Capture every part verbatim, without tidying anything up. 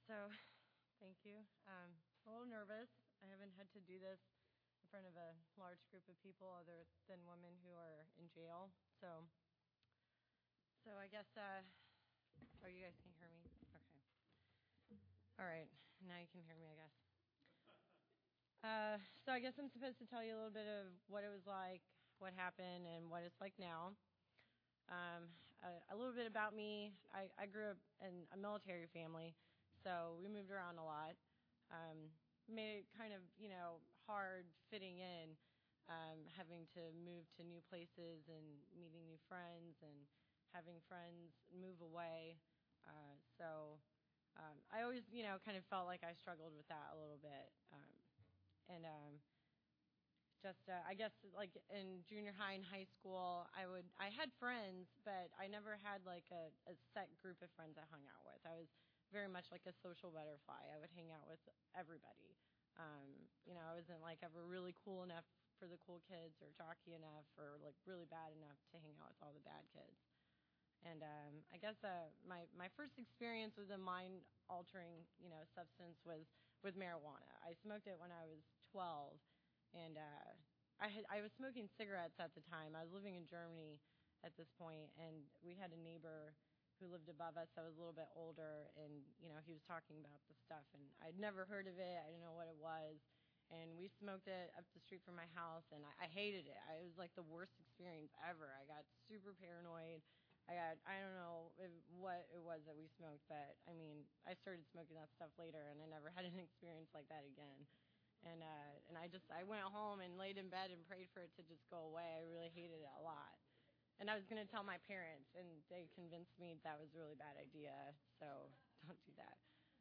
So, thank you. Um, a little nervous. I haven't had to do this in front of a large group of people other than women who are in jail. So, so I guess, uh, oh, you guys can hear me? Okay. All right. Now you can hear me, I guess. Uh, so I guess I'm supposed to tell you a little bit of what it was like, what happened, and what it's like now. Um, a, a little bit about me. I, I grew up in a military family, so we moved around a lot. Um, made it kind of, you know, hard fitting in, um, having to move to new places and meeting new friends and having friends move away. Uh, so um, I always, you know, kind of felt like I struggled with that a little bit. Um, and um, just, uh, I guess, like in junior high and high school, I would, I had friends, but I never had like a, a set group of friends I hung out with. I was very much like a social butterfly. I would hang out with everybody. Um, you know, I wasn't like ever really cool enough for the cool kids or jockey enough or like really bad enough to hang out with all the bad kids. And um, I guess uh, my my first experience with a mind-altering, you know, substance was with marijuana. I smoked it when I was twelve, and uh, I had I was smoking cigarettes at the time. I was living in Germany at this point, and we had a neighbor who lived above us that was a little bit older, and you know, he was talking about the stuff, and I'd never heard of it. I didn't know what it was, and we smoked it up the street from my house, and I, I hated it. I, it was like the worst experience ever. I got super paranoid. I got, I don't know if, what it was that we smoked, but I mean, I started smoking that stuff later, and I never had an experience like that again. And uh, and I just, I went home and laid in bed and prayed for it to just go away. I really hated it a lot. And I was going to tell my parents, and they convinced me that was a really bad idea, so don't do that.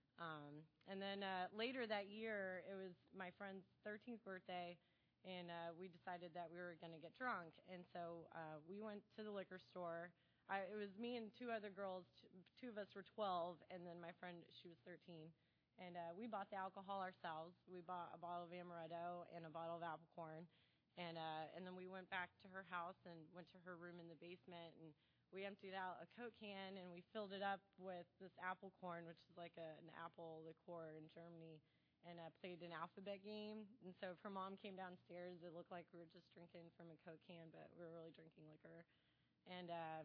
Um, and then uh, later that year, it was my friend's thirteenth birthday, and uh, we decided that we were going to get drunk. And so uh, we went to the liquor store. I, it was me and two other girls. Two of us were twelve, and then my friend, she was thirteen. And uh, we bought the alcohol ourselves. We bought a bottle of amaretto and a bottle of apple corn. And uh, and then we went back to her house and went to her room in the basement, and we emptied out a Coke can, and we filled it up with this apple corn, which is like a, an apple liqueur in Germany, and uh, played an alphabet game. And so if her mom came downstairs, it looked like we were just drinking from a Coke can, but we were really drinking liquor. And uh,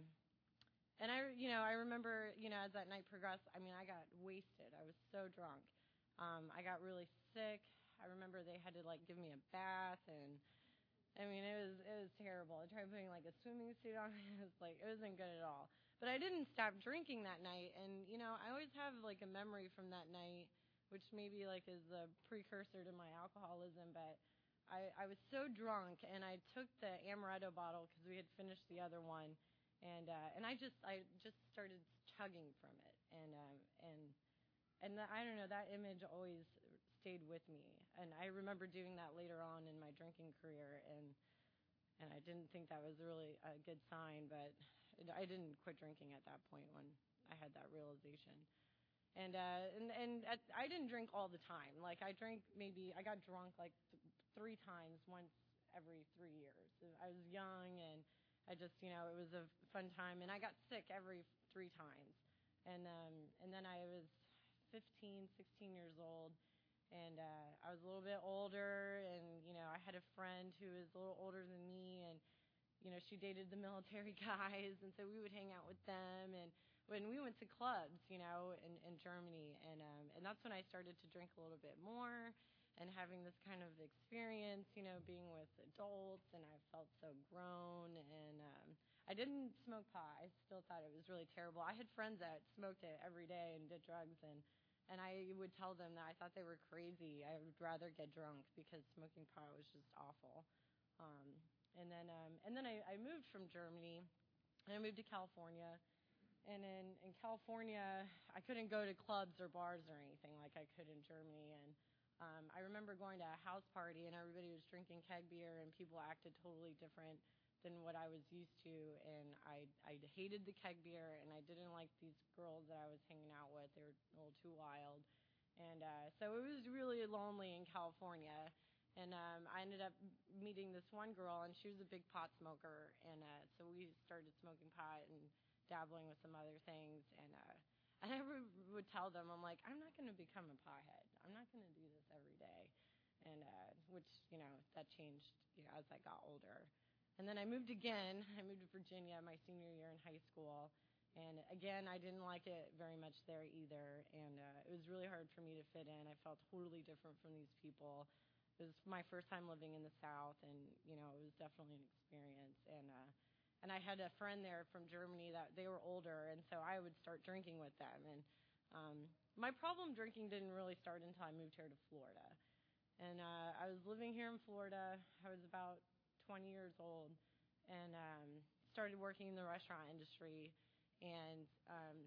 and I, you know, I remember, you know, as that night progressed, I mean, I got wasted. I was so drunk. Um, I got really sick. I remember they had to like give me a bath, and I mean, it was it was terrible. I tried putting like a swimming suit on. It was like, it wasn't good at all. But I didn't stop drinking that night, and you know, I always have like a memory from that night, which maybe like is the precursor to my alcoholism. But I I was so drunk, and I took the amaretto bottle because we had finished the other one, and uh, and I just I just started chugging from it, and um, and. And the, I don't know, that image always stayed with me. And I remember doing that later on in my drinking career, and and I didn't think that was really a good sign, but I didn't quit drinking at that point when I had that realization. And uh, and and at, I didn't drink all the time. Like I drank maybe I got drunk like th- three times, once every three years. I was young, and I just, you know, it was a fun time. And I got sick every three times. And um, and then I was fifteen, sixteen years old, and uh, I was a little bit older, and you know, I had a friend who was a little older than me, and you know, she dated the military guys, and so we would hang out with them, and when we went to clubs, you know, in, in Germany, and um, and that's when I started to drink a little bit more, and having this kind of experience, you know, being with adults, and I felt so grown, and um, I didn't smoke pot. I still thought it was really terrible. I had friends that smoked it every day and did drugs, and and I would tell them that I thought they were crazy. I would rather get drunk because smoking pot was just awful. Um, and then um, and then I, I moved from Germany, and I moved to California. And in, in California, I couldn't go to clubs or bars or anything like I could in Germany. And um, I remember going to a house party, and everybody was drinking keg beer, and people acted totally different than what I was used to. And I I hated the keg beer, and I didn't like these girls that I was hanging out with. They were a little too wild. And uh, so it was really lonely in California. And um, I ended up meeting this one girl, and she was a big pot smoker. And uh, so we started smoking pot and dabbling with some other things. And uh, And I would, would tell them, I'm like, I'm not going to become a pothead. I'm not going to do this every day. And uh, which, you know, that changed, you know, as I got older. And then I moved again. I moved to Virginia my senior year in high school. And again, I didn't like it very much there either. And uh, it was really hard for me to fit in. I felt totally different from these people. It was my first time living in the South, and, you know, it was definitely an experience. And uh, and I had a friend there from Germany that they were older, and so I would start drinking with them. And um, my problem drinking didn't really start until I moved here to Florida. And uh, I was living here in Florida. I was about twenty years old, and um, started working in the restaurant industry. And um,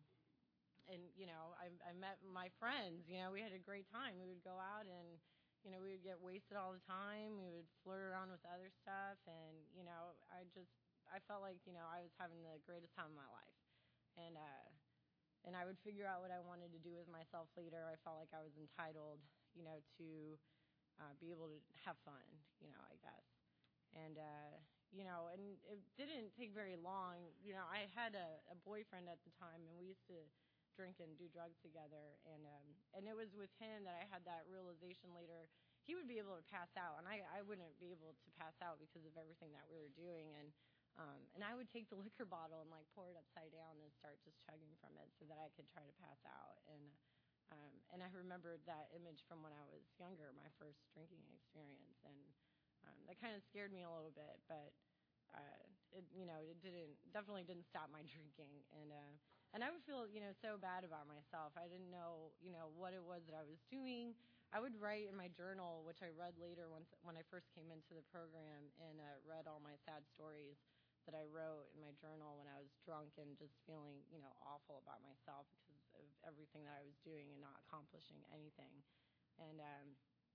and you know, I, I met my friends. You know, we had a great time. We would go out and, you know, we would get wasted all the time. We would flirt around with other stuff, and you know, I just I felt like, you know, I was having the greatest time of my life. And uh, and I would figure out what I wanted to do with myself later. I felt like I was entitled, you know, to uh, be able to have fun, you know, I guess. And uh, you know, and it didn't take very long. You know, I had a, a boyfriend at the time, and we used to drink and do drugs together. And um, and it was with him that I had that realization later. He would be able to pass out, and I, I wouldn't be able to pass out because of everything that we were doing. And um, and I would take the liquor bottle and like pour it upside down and start just chugging from it so that I could try to pass out. And um, and I remembered that image from when I was younger, my first drinking experience, and um, that kind of scared me a little bit, but uh, it, you know, it didn't, definitely didn't stop my drinking, and uh, and I would feel, you know, so bad about myself. I didn't know, you know, what it was that I was doing. I would write in my journal, which I read later once when I first came into the program, and uh, read all my sad stories that I wrote in my journal when I was drunk and just feeling, you know, awful about myself because of everything that I was doing and not accomplishing anything, and um,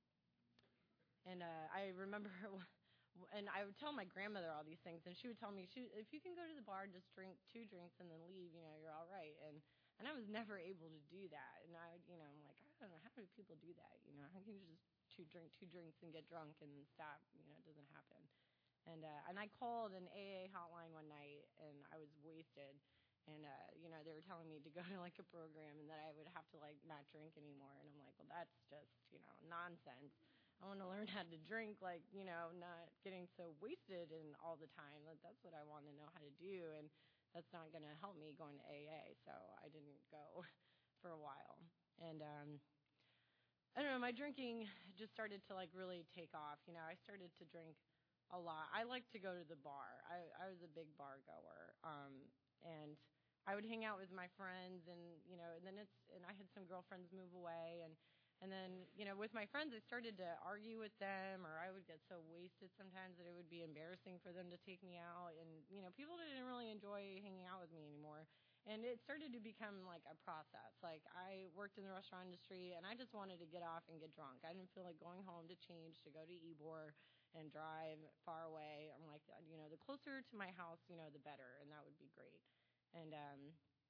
and uh, I remember. And I would tell my grandmother all these things, and she would tell me, she, if you can go to the bar, just drink two drinks and then leave, you know, you're all right. And and I was never able to do that. And I, you know, I'm like, I don't know, how do people do that? You know, how can you just two drink two drinks and get drunk and stop? You know, it doesn't happen. And uh, and I called an A A hotline one night, and I was wasted. And uh, you know, they were telling me to go to like a program and that I would have to like not drink anymore. And I'm like, well, that's just, you know, nonsense. I want to learn how to drink, like, you know, not getting so wasted and all the time. That's what I want to know how to do, and that's not going to help me going to A A. So I didn't go for a while. And um, I don't know, my drinking just started to like really take off. You know, I started to drink a lot. I like to go to the bar. I, I was a big bar goer, um, and I would hang out with my friends, and you know, and then it's and I had some girlfriends move away, and. And then, you know, with my friends, I started to argue with them, or I would get so wasted sometimes that it would be embarrassing for them to take me out. And, you know, people didn't really enjoy hanging out with me anymore. And it started to become like a process. Like, I worked in the restaurant industry, and I just wanted to get off and get drunk. I didn't feel like going home to change, to go to Ybor and drive far away. I'm like, you know, the closer to my house, you know, the better, and that would be great. And, um,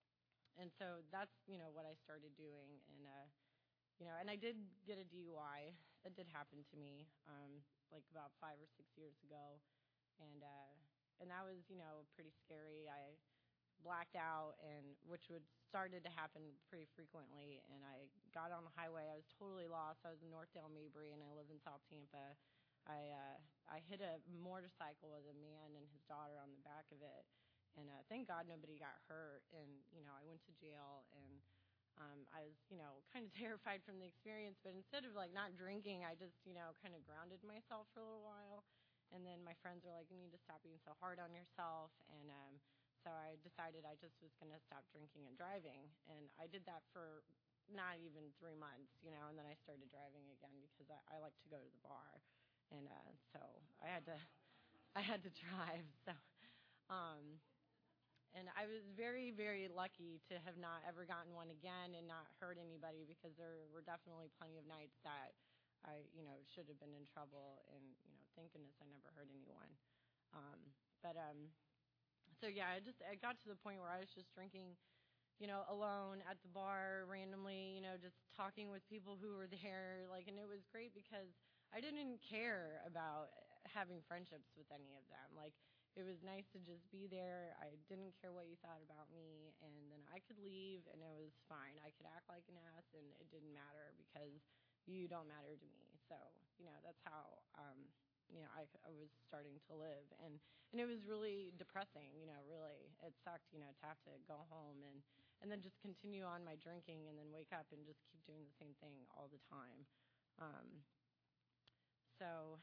and so that's, you know, what I started doing. And, uh, You know, and I did get a D U I. That did happen to me, um, like about five or six years ago, and uh, and that was, you know, pretty scary. I blacked out, and which would started to happen pretty frequently. And I got on the highway. I was totally lost. I was in Northdale, Mabry, and I live in South Tampa. I uh, I hit a motorcycle with a man and his daughter on the back of it, and uh, thank God nobody got hurt. And you know, I went to jail, and Um, I was, you know, kind of terrified from the experience, but instead of like not drinking, I just, you know, kind of grounded myself for a little while. And then my friends were like, you need to stop being so hard on yourself. And um, so I decided I just was going to stop drinking and driving. And I did that for not even three months, you know, and then I started driving again because I, I like to go to the bar. And uh, so I had to, I had to drive. So, um, And I was very, very lucky to have not ever gotten one again and not hurt anybody, because there were definitely plenty of nights that I, you know, should have been in trouble. And, you know, thank goodness I never hurt anyone. Um, but, um, so yeah, I just, I got to the point where I was just drinking, you know, alone at the bar randomly, you know, just talking with people who were there. Like, and it was great because I didn't care about having friendships with any of them. Like, it was nice to just be there. I didn't care what you thought about me, and then I could leave, and it was fine. I could act like an ass, and it didn't matter because you don't matter to me. So, you know, that's how, um, you know, I, I was starting to live. And, and it was really depressing, you know, really. It sucked, you know, to have to go home and, and then just continue on my drinking and then wake up and just keep doing the same thing all the time. Um, so...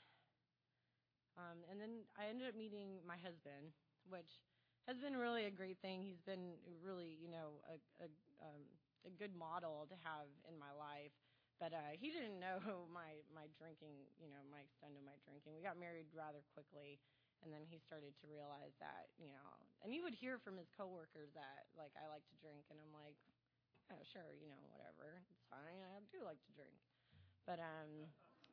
Um, and then I ended up meeting my husband, which has been really a great thing. He's been really, you know, a, a, um, a good model to have in my life. But uh, he didn't know my, my drinking, you know, my extent of my drinking. We got married rather quickly, and then he started to realize that, you know, and he would hear from his coworkers that, like, I like to drink, and I'm like, oh, sure, you know, whatever, it's fine. I do like to drink. But, um...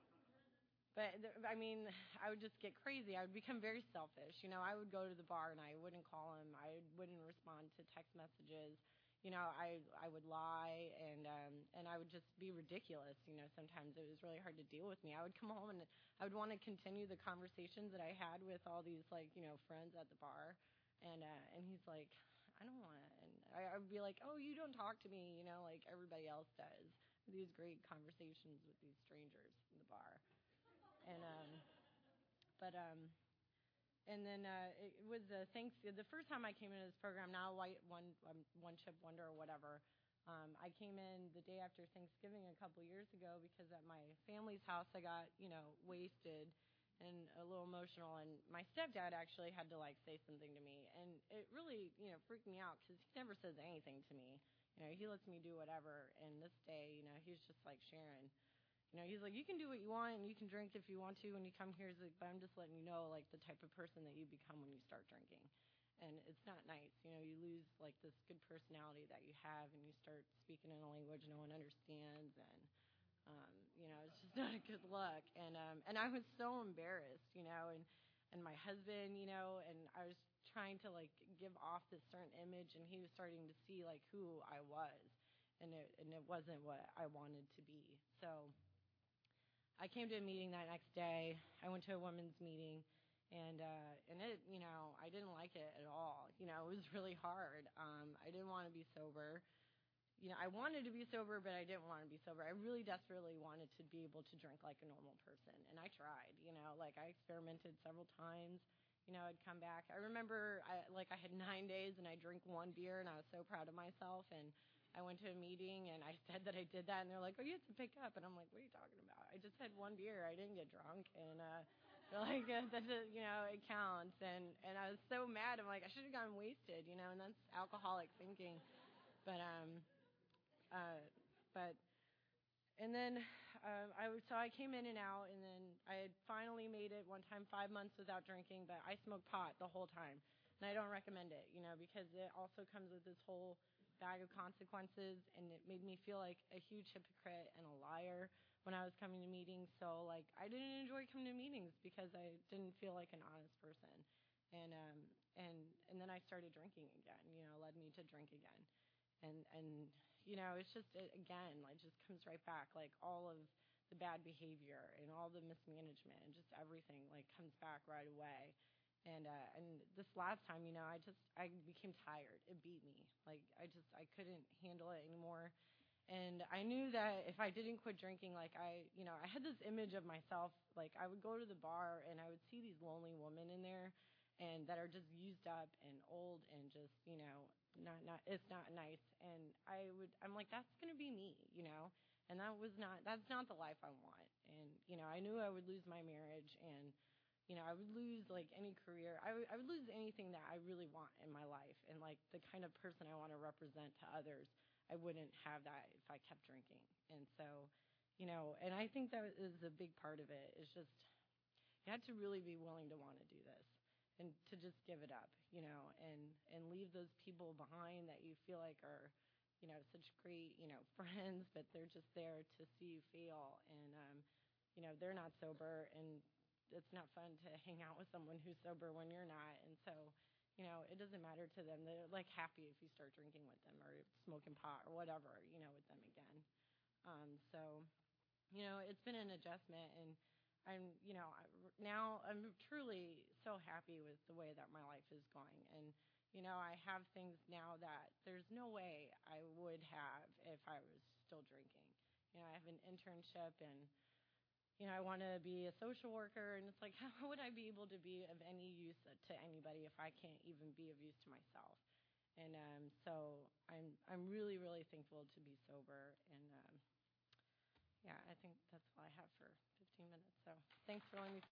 But, I mean, I would just get crazy. I would become very selfish. You know, I would go to the bar and I wouldn't call him. I wouldn't respond to text messages. You know, I I would lie and um, and I would just be ridiculous. You know, sometimes it was really hard to deal with me. I would come home and I would want to continue the conversations that I had with all these, like, you know, friends at the bar. And, uh, and he's like, I don't want to. And I, I would be like, oh, you don't talk to me, you know, like everybody else does. These great conversations with these strangers in the bar. And um, but um, and then uh, it was the thanks the first time I came into this program. Now white one um, one chip wonder or whatever. Um, I came in the day after Thanksgiving a couple years ago because at my family's house I got, you know, wasted and a little emotional, and my stepdad actually had to like say something to me, and it really, you know, freaked me out because he never says anything to me. You know, he lets me do whatever. And this day, you know, he was just like, Sharon. You know, he's like, you can do what you want and you can drink if you want to when you come here. He's like, but I'm just letting you know, like, the type of person that you become when you start drinking. And it's not nice. You know, you lose, like, this good personality that you have and you start speaking in a language no one understands. And, um, you know, it's just not a good look. And um, and I was so embarrassed, you know, and, and my husband, you know, and I was trying to, like, give off this certain image, and he was starting to see, like, who I was. And it, and it wasn't what I wanted to be. So I came to a meeting that next day. I went to a women's meeting, and uh, and it, you know, I didn't like it at all. You know, it was really hard. Um, I didn't want to be sober. You know, I wanted to be sober, but I didn't want to be sober. I really desperately wanted to be able to drink like a normal person, and I tried. You know, like I experimented several times. You know, I'd come back. I remember, I, like I had nine days, and I drank one beer, and I was so proud of myself. And I went to a meeting, and I said that I did that, and they're like, oh, you have to pick up. And I'm like, what are you talking about? I just had one beer. I didn't get drunk. And uh, they're like, that's a, you know, it counts. And, and I was so mad. I'm like, I should have gotten wasted, you know, and that's alcoholic thinking. But, um, uh, but, and then uh, I was, so I came in and out, and then I had finally made it one time five months without drinking, but I smoked pot the whole time. And I don't recommend it, you know, because it also comes with this whole bag of consequences, and it made me feel like a huge hypocrite and a liar when I was coming to meetings. So, like, I didn't enjoy coming to meetings because I didn't feel like an honest person. And um and and then I started drinking again, you know, led me to drink again. And and you know, it's just it, again, like, just comes right back, like all of the bad behavior and all the mismanagement and just everything like comes back right away. And uh, and this last time, you know, I just I became tired. It beat me. Like I just I couldn't handle it anymore. And I knew that if I didn't quit drinking, like I, you know, I had this image of myself. Like I would go to the bar and I would see these lonely women in there, and that are just used up and old and just, you know, not not it's not nice. And I would I'm like, that's gonna be me, you know. And that was not that's not the life I want. And you know, I knew I would lose my marriage, and you know, I would lose, like, any career. I would, I would lose anything that I really want in my life. And, like, the kind of person I want to represent to others, I wouldn't have that if I kept drinking. And so, you know, and I think that is a big part of it. It's just you have to really be willing to want to do this and to just give it up, you know, and, and leave those people behind that you feel like are, you know, such great, you know, friends, but they're just there to see you fail. And, um, you know, they're not sober, and it's not fun to hang out with someone who's sober when you're not. And so, you know, it doesn't matter to them. They're, like, happy if you start drinking with them or smoking pot or whatever, you know, with them again. Um, so, you know, it's been an adjustment, and I'm, you know, now I'm truly so happy with the way that my life is going. And, you know, I have things now that there's no way I would have if I was still drinking. You know, I have an internship and, you know, I want to be a social worker, and it's like, how would I be able to be of any use to anybody if I can't even be of use to myself? And um, so I'm I'm really, really thankful to be sober. And, um, yeah, I think that's all I have for fifteen minutes. So thanks for letting me